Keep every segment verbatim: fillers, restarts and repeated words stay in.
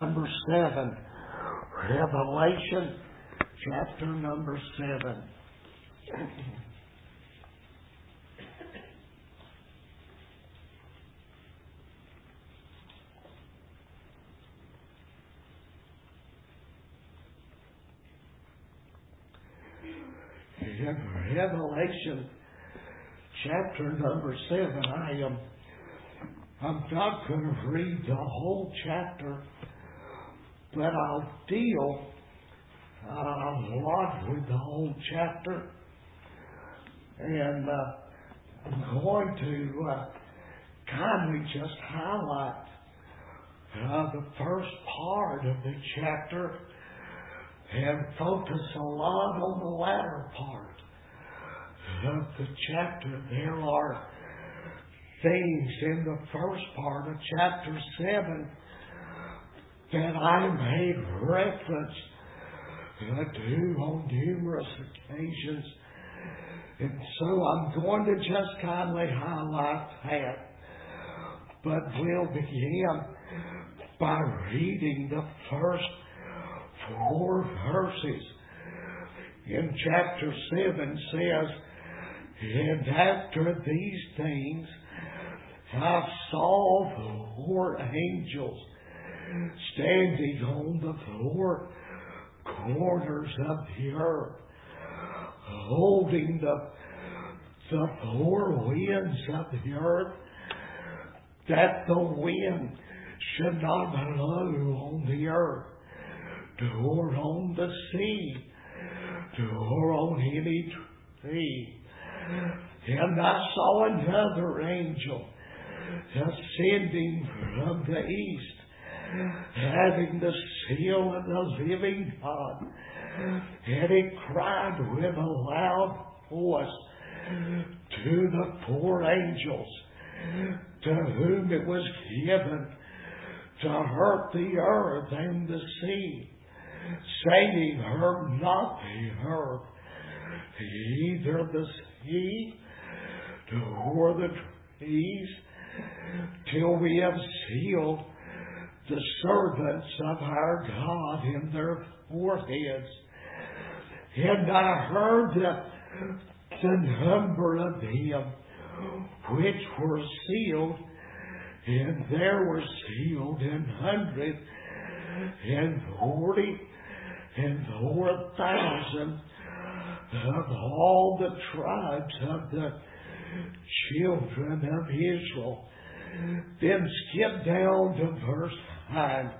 Number seven, Revelation chapter number seven. In Revelation chapter number seven, I am I'm not going to read the whole chapter, but I'll deal uh, a lot with the whole chapter, and uh, I'm going to uh, kindly just highlight uh, the first part of the chapter and focus a lot on the latter part of the chapter. There are things in the first part of chapter seven that I made reference to on numerous occasions, and so I'm going to just kindly highlight that. But we'll begin by reading the first four verses. In chapter seven says, "And after these things I saw four angels standing on the four corners of the earth, holding the, the four winds of the earth, that the wind should not blow on the earth, nor on the sea, nor on any tree. And I saw another angel ascending from the east, having the seal of the living God. And he cried with a loud voice to the four angels, to whom it was given to hurt the earth and the sea, saying, hurt not the earth, either the sea, nor the trees, till we have sealed the servants of our God in their foreheads. And I heard the, the number of them which were sealed, and there were sealed an hundred and forty and four thousand of all the tribes of the children of Israel. Then skip down to verse nine.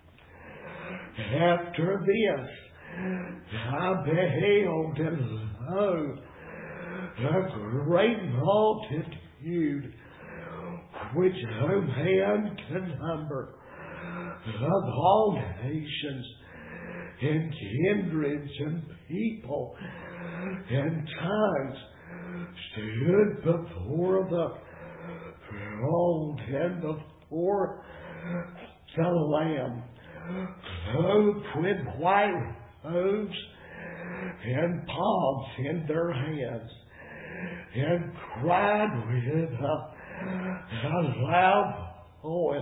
After this I beheld, and lo, a great multitude, which no man can number, of all nations and kindreds and people and tongues, stood before the throne and before the Lamb, clothed with white robes and palms in their hands, and cried with a, a loud voice,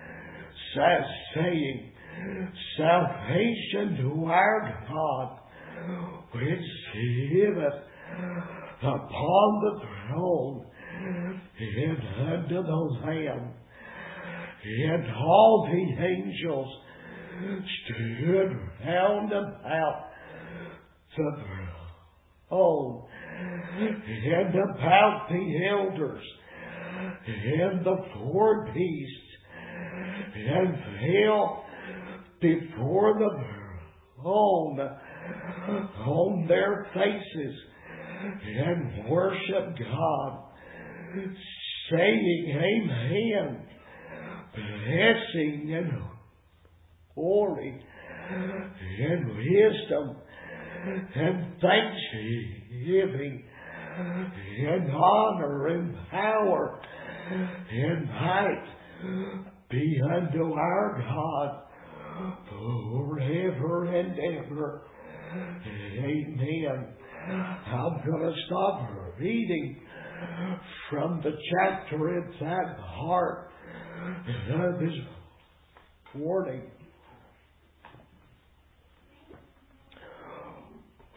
saying, salvation to our God, which sitteth upon the throne, and unto the Lamb. And all the angels stood round about the throne, and about the elders, and the four beasts, and fell before the throne on their faces, and worship God, saying, Amen, blessing and glory and wisdom and thanksgiving and honor and power and might be unto our God forever and ever. Amen. I'm going to stop reading from the chapter at that part of this warning.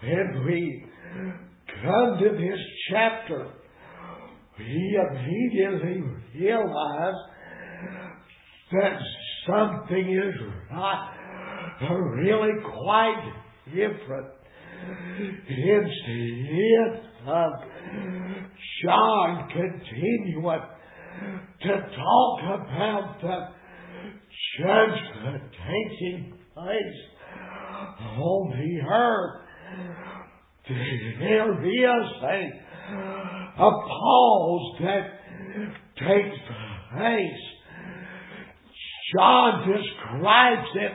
And we come to this chapter, we immediately realize that something is not really quite different. Instead of John continuing to talk about the judgment taking place on the earth, there is a, a pause that takes place. John describes it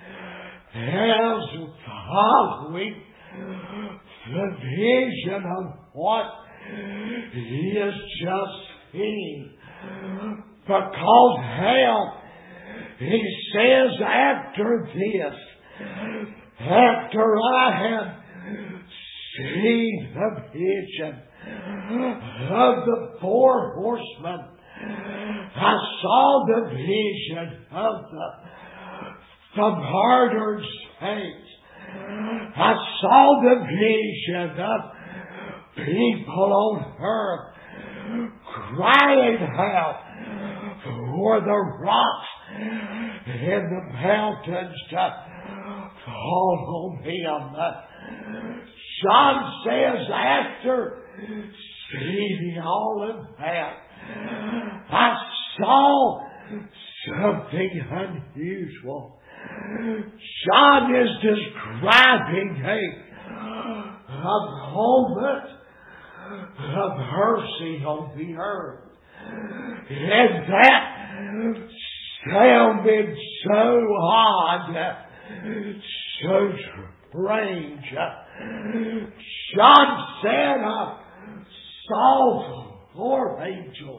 as following the vision of what he has just seen. Because hell, he says after this, after I had seen the vision of the four horsemen, I saw the vision of the, the martyred saints. I saw the vision of people on earth crying out for the rocks and the mountains to fall on them. John says after seeing all of that, I saw something unusual. John is describing a, a moment of mercy on the earth. And that sounded so odd, so strange. John said, I saw four angels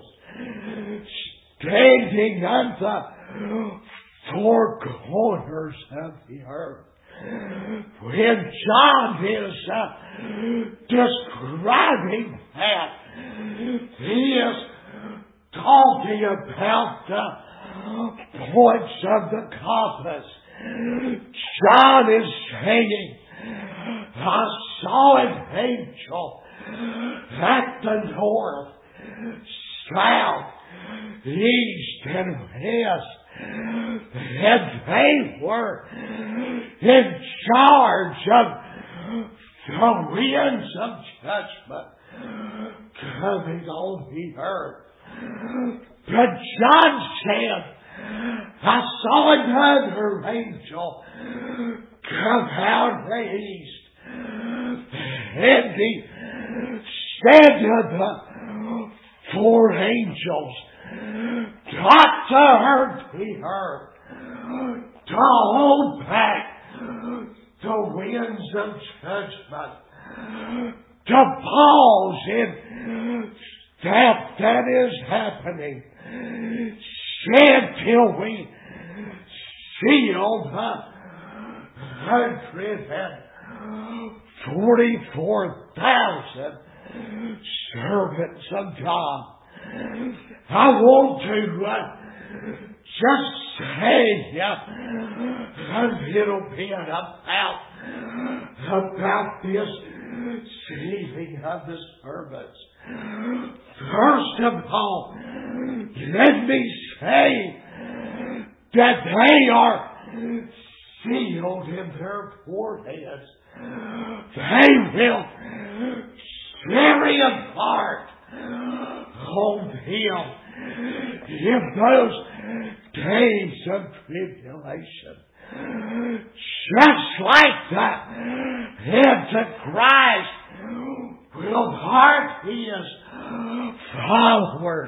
standing on the four corners of the earth. When John is uh, describing that, he is talking about the points of the compass. John is saying, I saw an angel at the north, south, east, and west. And they were in charge of the winds of judgment coming on the earth. But John said, I saw another angel come out of the east. And he said to the four angels, not to hurt the earth, to hold back the winds of judgment, to pause in that that is happening, till we seal the hundred and forty-four thousand servants of God. I want to uh, just say uh, a little bit about, about this sealing of the servants. First of all, let me say that they are sealed in their foreheads. They will carry apart on him in those days of tribulation. Just like the Antichrist will hurt his followers,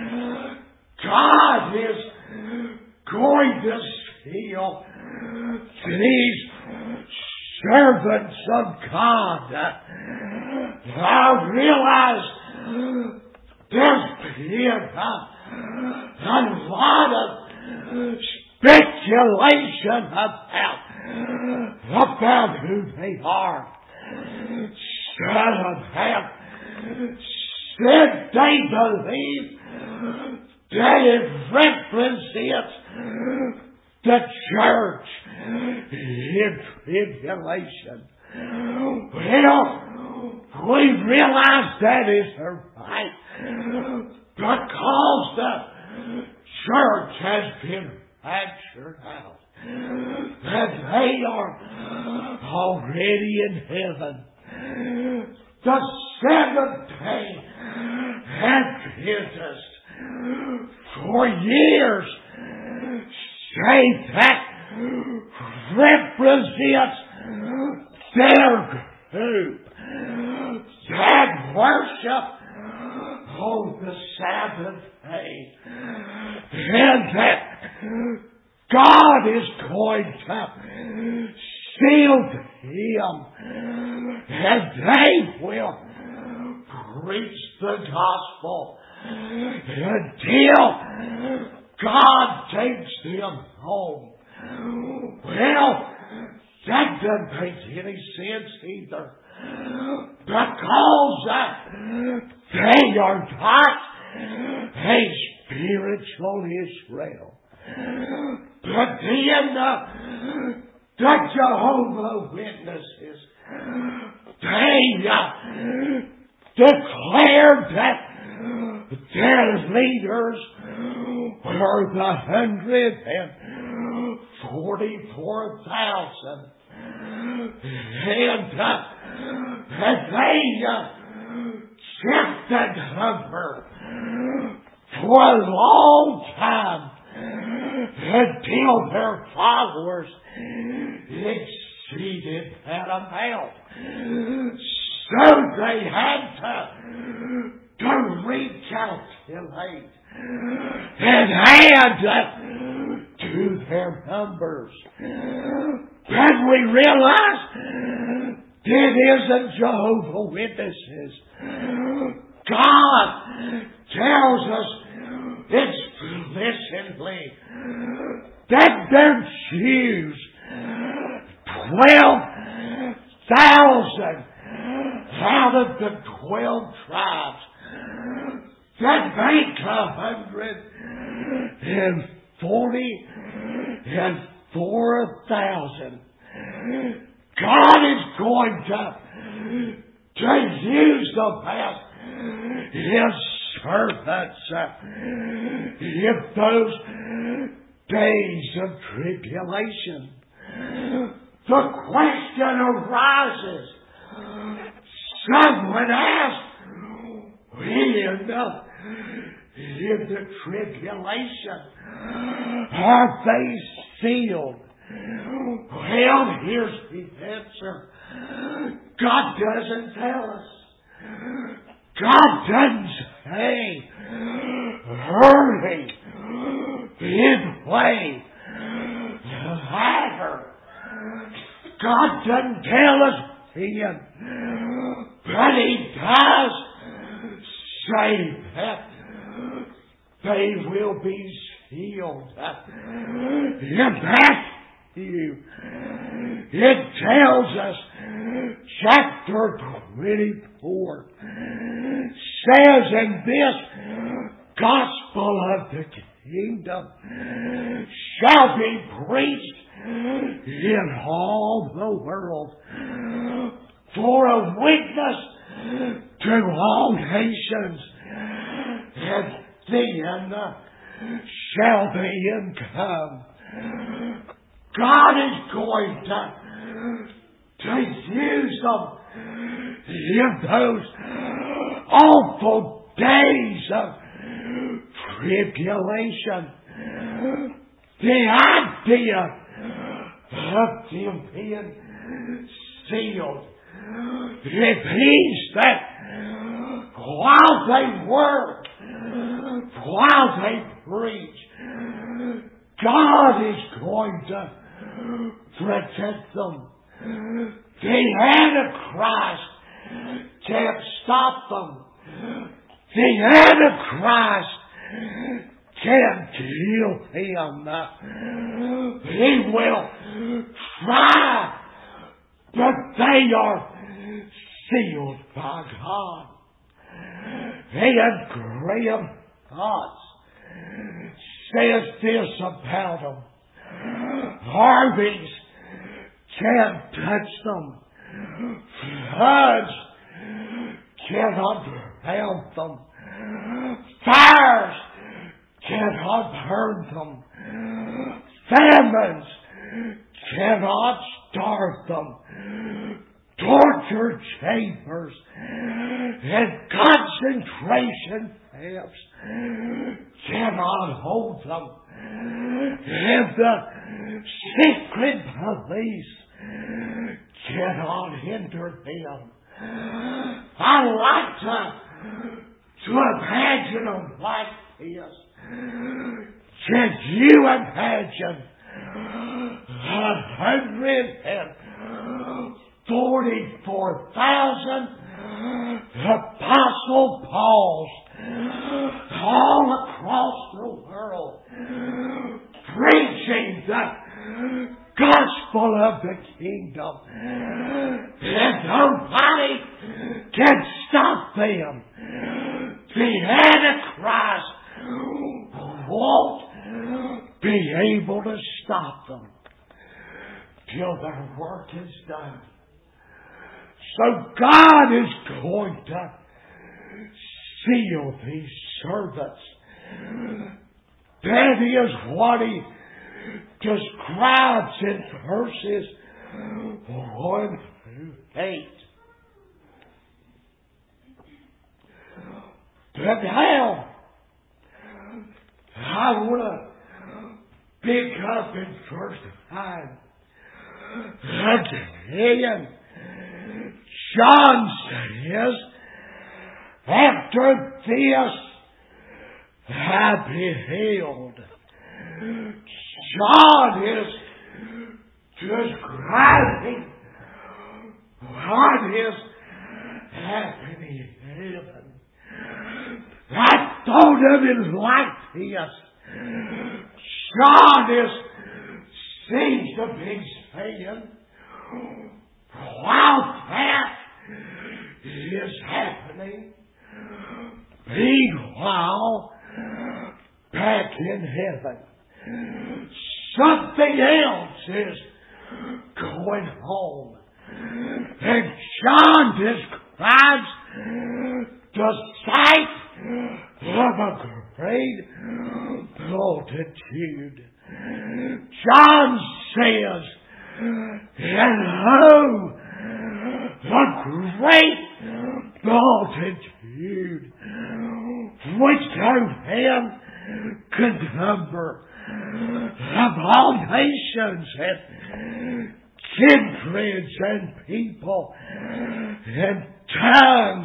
God is going to seal these servants of God. I realize there's been a, a lot of speculation about, about who they are. Some have said they believe that it represents the church in tribulation. Well, we realize that is right because the church has been raptured out. And they are already in heaven. The seventh day Adventists for years say that represents their group that worship on the Sabbath day, and that God is going to shield him, and they will preach the gospel until God takes them home. Well, that doesn't make any sense either, because uh, they are not a spiritual Israel. But then uh, the Jehovah Witnesses, they uh, declared that their leaders were the hundred and forty-four thousand, and uh, they uh, checked that number for a long time until their followers exceeded that amount. So they had to, to recalculate and add uh, to their numbers. Then we realize it isn't Jehovah Witnesses. God tells us explicitly that their Jews, twelve thousand out of the twelve tribes, that make a hundred and forty and four thousand. God is going to, to use the best His servants uh, in those days of tribulation. The question arises. Someone asked, when uh, in the tribulation are they sealed? Well, here's the answer. God doesn't tell us. God doesn't say, hurry, midway, latter. God doesn't tell us then, but He does say that they will be sealed. In Matthew, it tells us, chapter twenty-four, says, in this gospel of the kingdom shall be preached in all the world for a witness to all nations, and then shall the end come. God is going to, to use them in those awful days of tribulation. The idea of them being sealed, it means that while they work, while they preach, God is going to protect them. The Antichrist can't stop them. The Antichrist can't kill him. He will try, but they are sealed by God. And Graham Potts says this about them. Harveys can't touch them. Floods cannot drown them. Fires cannot burn them. Famines cannot starve them. Torture chambers and concentration camps cannot hold them. And the secret police cannot hinder them. I like to, to imagine them like this. Can you imagine a hundred and forty-four thousand Apostle Pauls all across the world preaching the gospel of the kingdom, and nobody can stop them? The Antichrist won't be able to stop them till their work is done. So God is going to seal these servants. That is what He describes in verses one through eight. But now, I want to pick up in verse five. Again, John says, after this I beheld. John is describing what is happening in heaven. I thought of it like this. John is seems to be saying, while that is happening, meanwhile, back in heaven, something else is going on. And John describes the sight of a great multitude. John says, and lo, a great multitude which no man could number, of all nations and kindreds and people and tongues,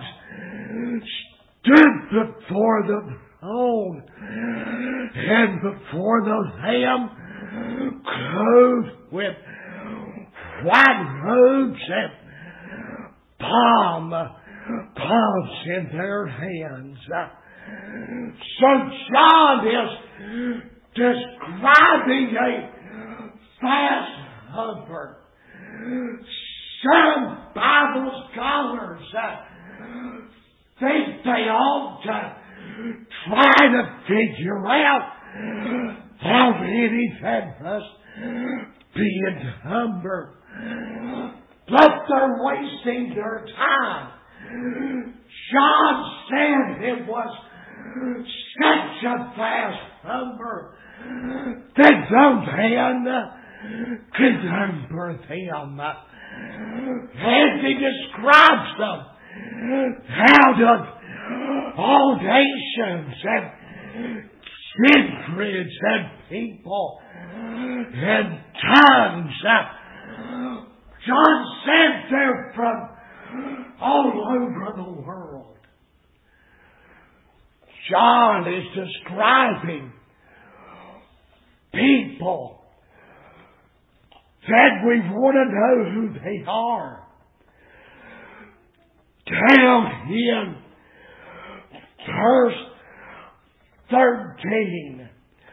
stood before the throne and before the Lamb, clothed with white robes and palm, palms in their hands. So John is describing a vast number. Some Bible scholars uh, think they ought to try to figure out how many that must be in number. But they're wasting their time. John said it was such a vast number that no man could number them. And he describes them out of all nations and kindreds and people and tongues. John said they're from all over the world. John is describing people that we want to know who they are. Down in verse thirteen,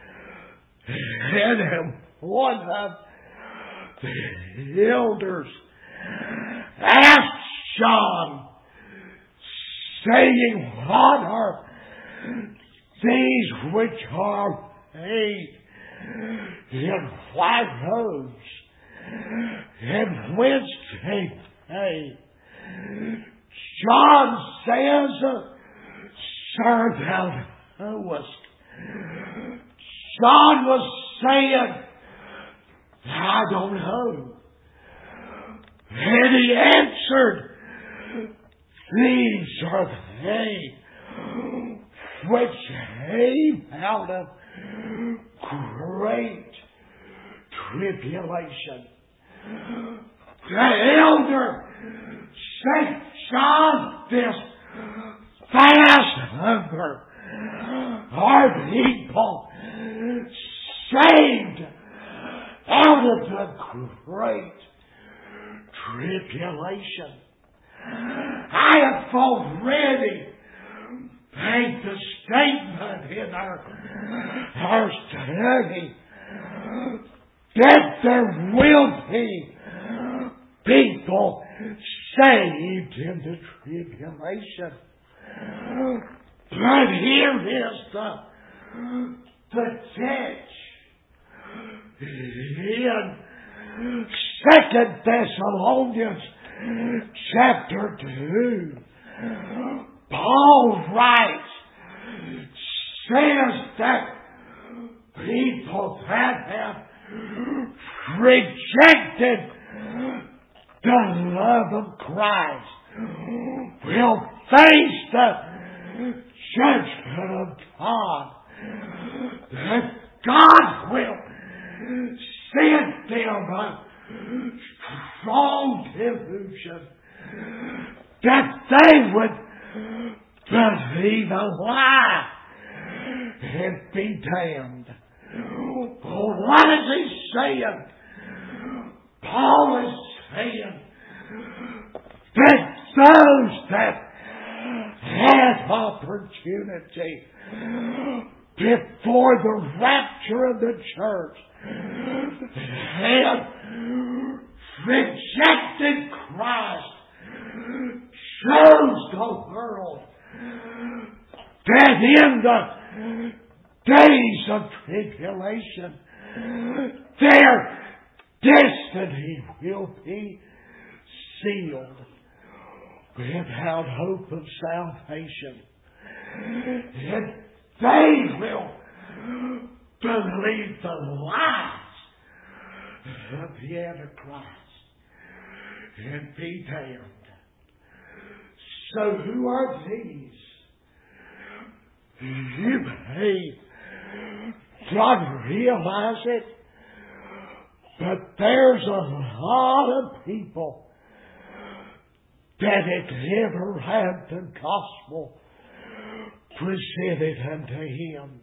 and one of the elders asked John, saying, what are these which are made in white robes, and whence came Hey, John says, Sir, thou knowest. John was saying, I don't know. And he answered, these are they which came out of great tribulation. The elder said, John, this vast number are people saved out of the great tribulation. I have already made the statement in our, our study that there will be people saved in the tribulation. But here is the, the catch. In Second Thessalonians chapter two, Paul writes, says that people that have rejected the love of Christ will face the judgment of God. That God will send them a strong delusion that they would believe a lie and be damned. Well, what is he saying? Paul is saying that those that had opportunity before the rapture of the church had rejected Christ, chose the world, that in the days of tribulation their destiny will be sealed without hope of salvation. And they will believe the lies of the Antichrist and be damned. So who are these? You may not realize it, but there's a lot of people that have never had the gospel presented unto him.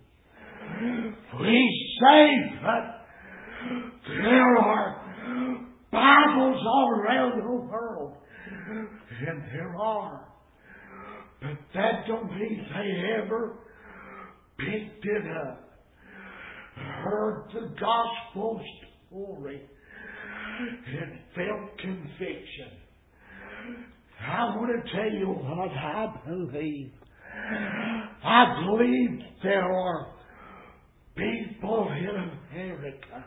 We say that there are Bibles all around the world, and there are, but that don't mean they ever picked it up, heard the gospel story, and felt conviction. I want to tell you what I believe. I believe there are people in America.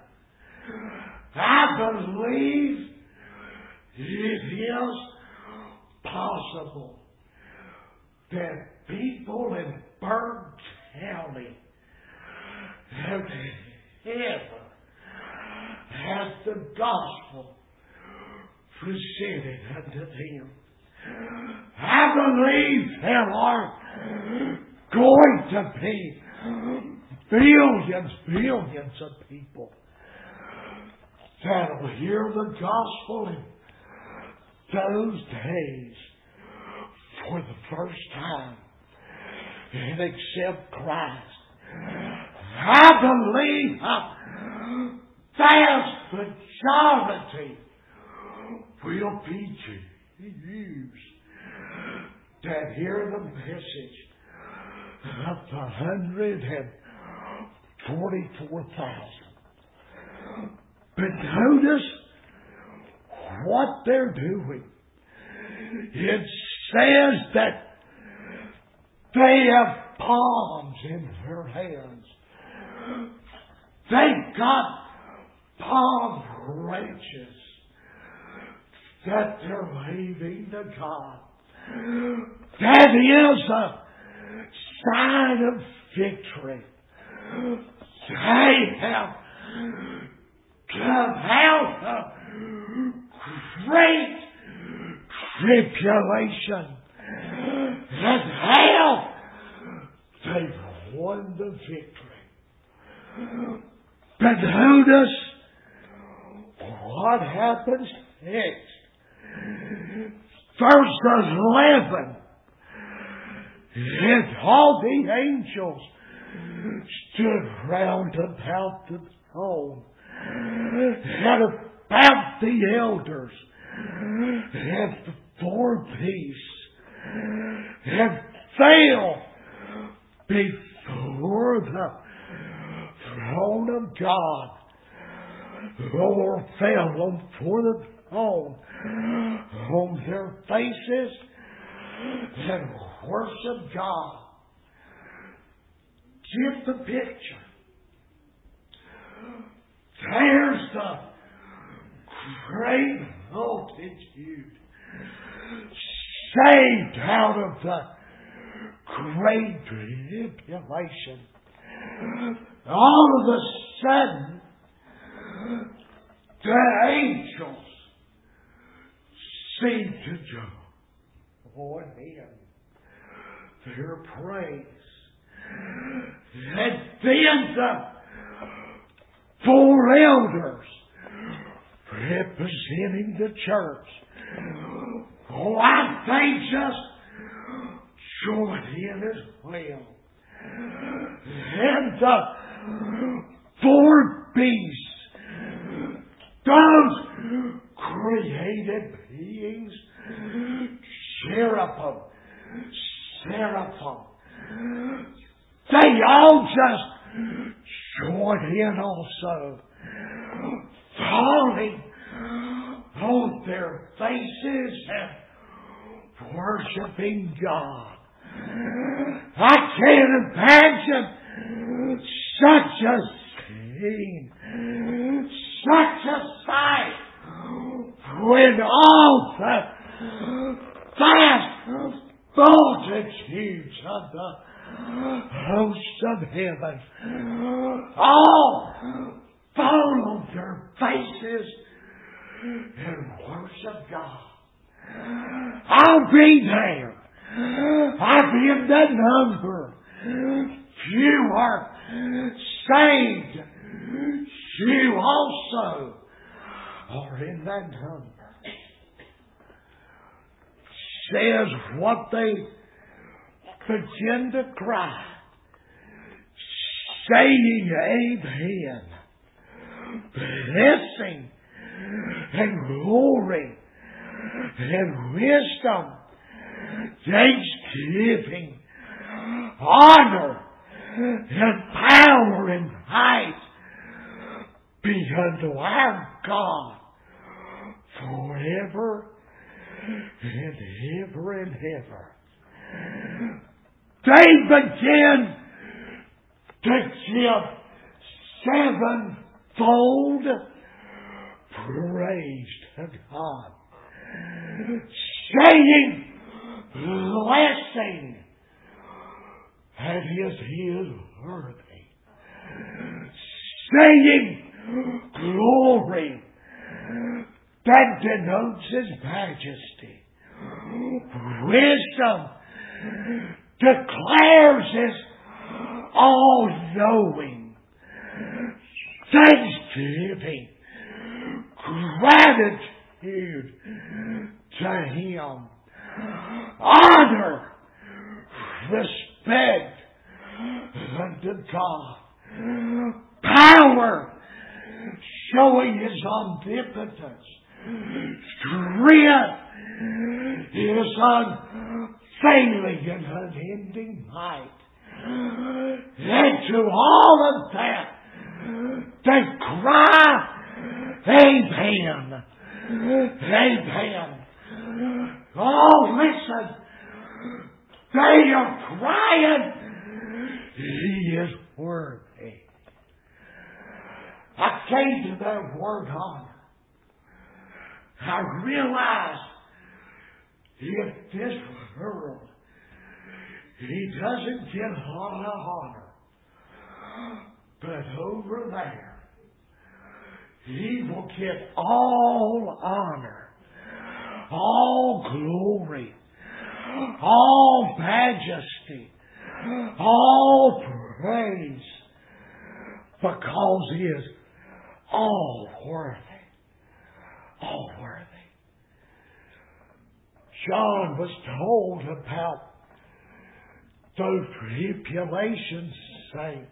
I believe it is possible that people in Berg County have ever had the gospel presented unto them. I believe there are going to be billions, billions of people that will hear the gospel in those days for the first time and accept Christ. I believe a vast majority will be Jews that hear the message of the one hundred forty-four thousand. But notice what they're doing. It says that they have palms in their hands. They've got palm branches. that they're leaving to God. That is a sign of victory. They have come out of great tribulation. And hell, they've won the victory. But notice what happens next. Verse eleven. And all the angels stood round about the throne and about the elders and the four beasts, and fell before the throne of God, or fell before the throne on their faces and worship God. Get the picture. There's the great multitude saved out of the great tribulation. All of a sudden, the angels seem to join in their praise. And then the four elders representing the church, why they just joined in as well. And the four beasts, those created beings, cherubim, seraphim, they all just joined in also, falling on their faces and worshiping God. I can't imagine such a scene, such a sight, when all the vast multitudes of the hosts of heaven all fall on their faces and worship God. I'll be there. I'll be in that number. You are saved. You also are in that number. Says what they begin to cry, saying amen, blessing and glory and wisdom, thanksgiving, honor and power and might be unto our God forever and ever and ever. They begin to give sevenfold praise to God, saying blessing, and is He worthy, saying glory, that denotes His majesty, wisdom declares His all-knowing, thanksgiving, gratitude to Him, honor, respect unto God, power, showing His omnipotence, strength, His unfailing and unending might. And to all of that, they cry, amen, amen. Oh, listen, they are crying, He is worthy. I came to that word honor. I realize in this world, He doesn't get a lot of honor. But over there, He will get all honor, all glory, all majesty, all praise, because He is all worthy. All worthy. John was told about those tribulation saints.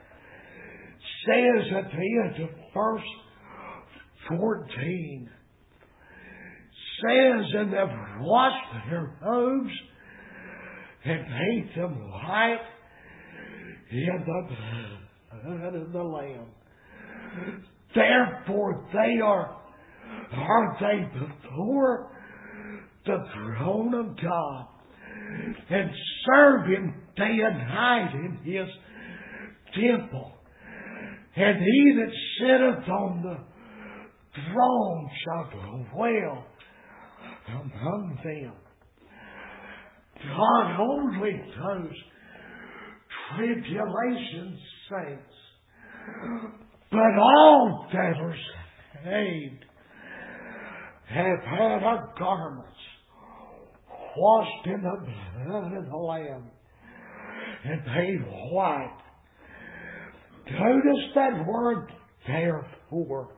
Says at the end of verse fourteen, says, and they've washed their robes and made them white in the blood of the Lamb. Therefore they are, are they before the throne of God, and serve Him day and night in His temple. And He that sitteth on the throne shall dwell among them. God only those tribulation saints, but all that are saved have had our garments washed in the blood of the Lamb and made white. Notice that word, therefore.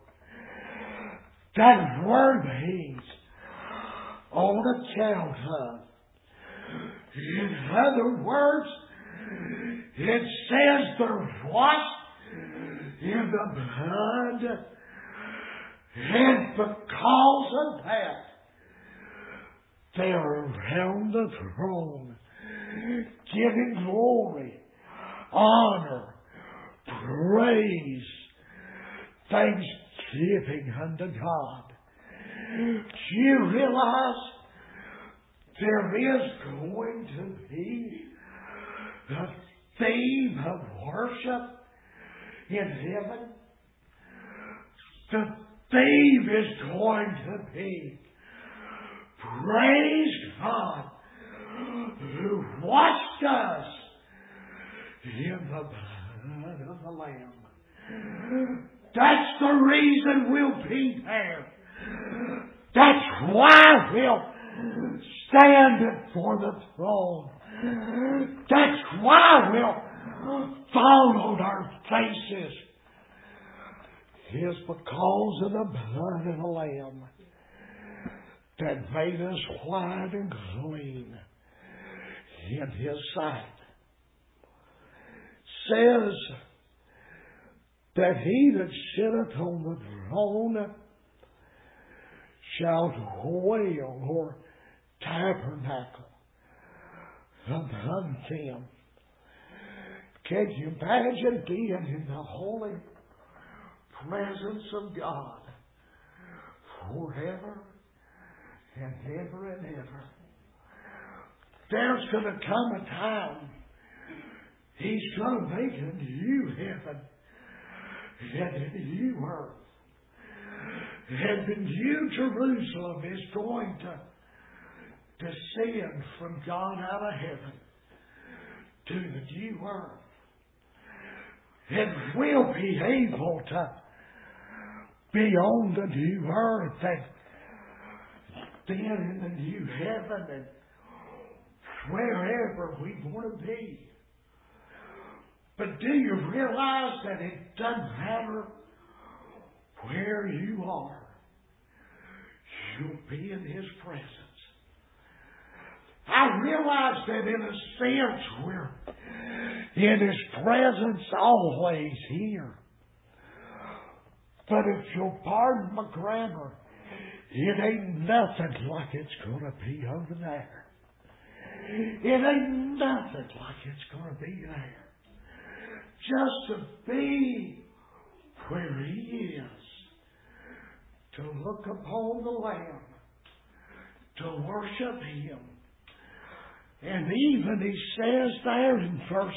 That word means on account of. In other words, it says they're washed in the blood, and because of that, they are around the throne, giving glory, honor, praise, thanksgiving unto God. Do you realize there is going to be a theme of worship in heaven? The theme is going to be praise God who washed us in the blood of the Lamb. That's the reason we'll be there. That's why we'll stand before the throne. That's why we'll fall on our faces. It's because of the blood of the Lamb that made us white and clean in His sight. Says that He that sitteth on the throne shall dwell or tabernacle among them. Can you imagine being in the holy presence of God forever and ever and ever? There's going to come a time He's going to make a new heaven and a new earth. And the new Jerusalem is going to descend from God out of heaven to the new earth. And we'll be able to be on the new earth and then in the new heaven and wherever we want to be. But do you realize that it doesn't matter where you are? You'll be in His presence. I realize that in a sense we're in His presence always here. But if you'll pardon my grammar, it ain't nothing like it's going to be over there. It ain't nothing like it's going to be there. Just to be where He is, to look upon the Lamb, to worship Him. And even He says there in verse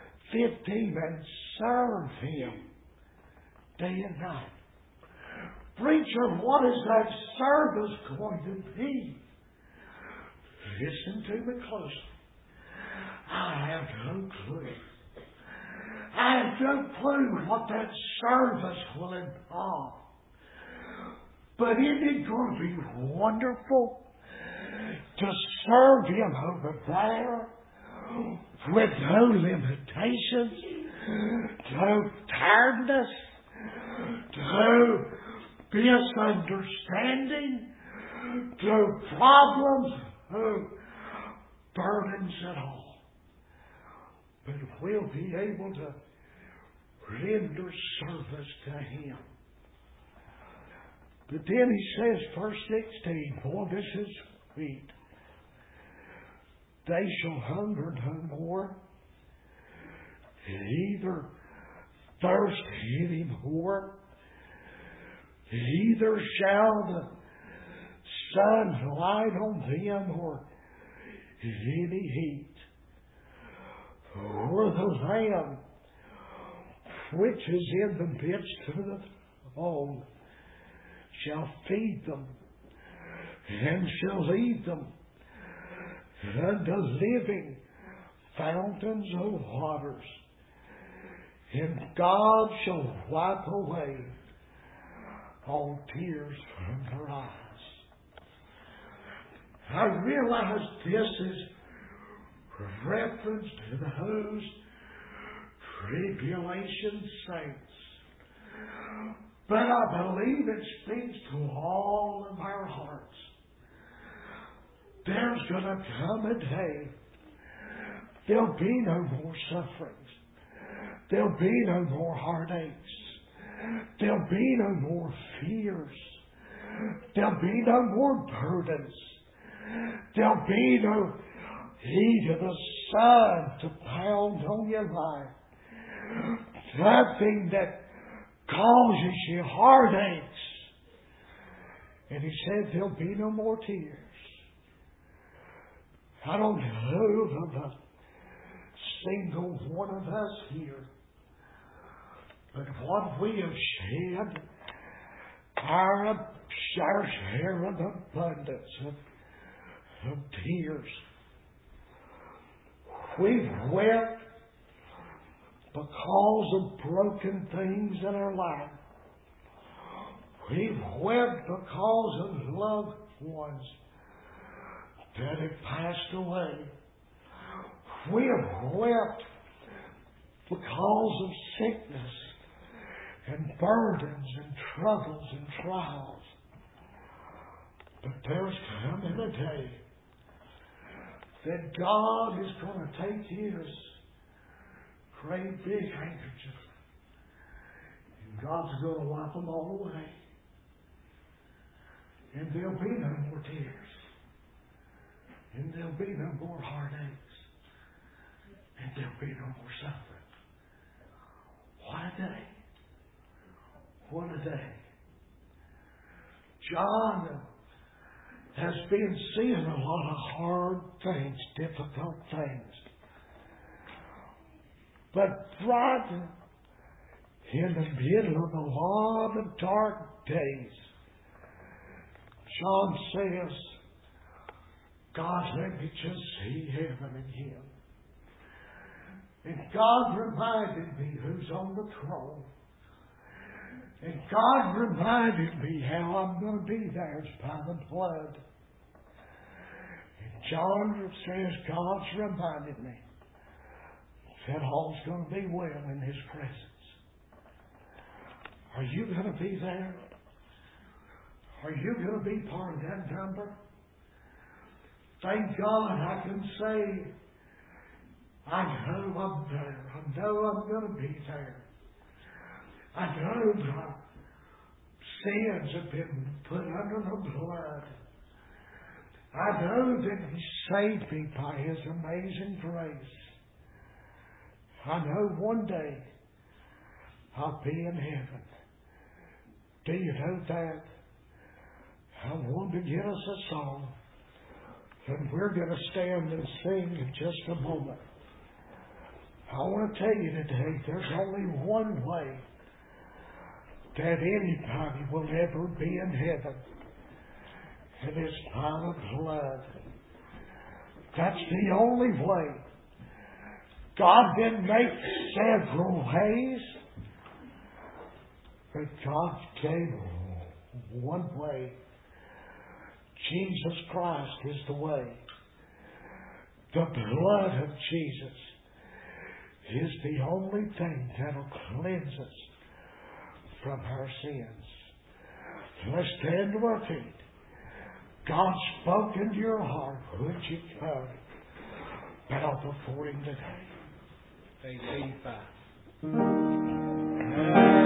fifteen, and serve Him day and night. Preacher, what is that service going to be? Listen to me closely. I have no clue. I have no clue what that service will involve. But isn't it going to be wonderful to serve Him over there with no limitations, no tiredness, no misunderstanding, no problems, no burdens at all. But we'll be able to render service to Him. But then He says, verse sixteen, boy, this is sweet. They shall hunger no more, neither thirst any more. Neither shall the sun light on them, or any heat. For the Lamb which is in the midst of the throne shall feed them, and shall lead them unto living fountains of waters. And God shall wipe away all tears from their eyes. I realize this is reference to those tribulation saints. But I believe it speaks to all of our hearts. There's going to come a day there'll be no more sufferings. There'll be no more heartaches. There'll be no more fears. There'll be no more burdens. There'll be no heat of the sun to pound on your life. Nothing that causes you heartaches. And He said there'll be no more tears. I don't know of a single one of us here, but what we have shed, our, our share of abundance of, of tears. We've wept because of broken things in our life. We've wept because of loved ones that have passed away. We have wept because of sickness and burdens and troubles and trials. But there's coming a day that God is going to take His great big handkerchief and God's going to wipe them all away. And there'll be no more tears. And there'll be no more heartaches. And there'll be no more suffering. What a day. What a day. John has been seeing a lot of hard things, difficult things. But right in the middle of a lot of dark days, John says, God, let me just see heaven again. And God reminded me who's on the throne. And God reminded me how I'm going to be there by the blood. And John says, God's reminded me that all's going to be well in His presence. Are you going to be there? Are you going to be part of that number? Thank God I can say, I know I'm there. I know I'm going to be there. I know my sins have been put under the blood. I know that He saved me by His amazing grace. I know one day I'll be in heaven. Do you know that? I want to get us a song, and we're going to stand and sing in just a moment. I want to tell you today, there's only one way that anybody will ever be in heaven. And it's by the blood. That's the only way. God didn't make several ways, but God gave one way. Jesus Christ is the way. The blood of Jesus is the only thing that'll cleanse us from our sins. Let's stand to our feet. God spoke into your heart. Would you come? Bow before Him today. Page eighty-five.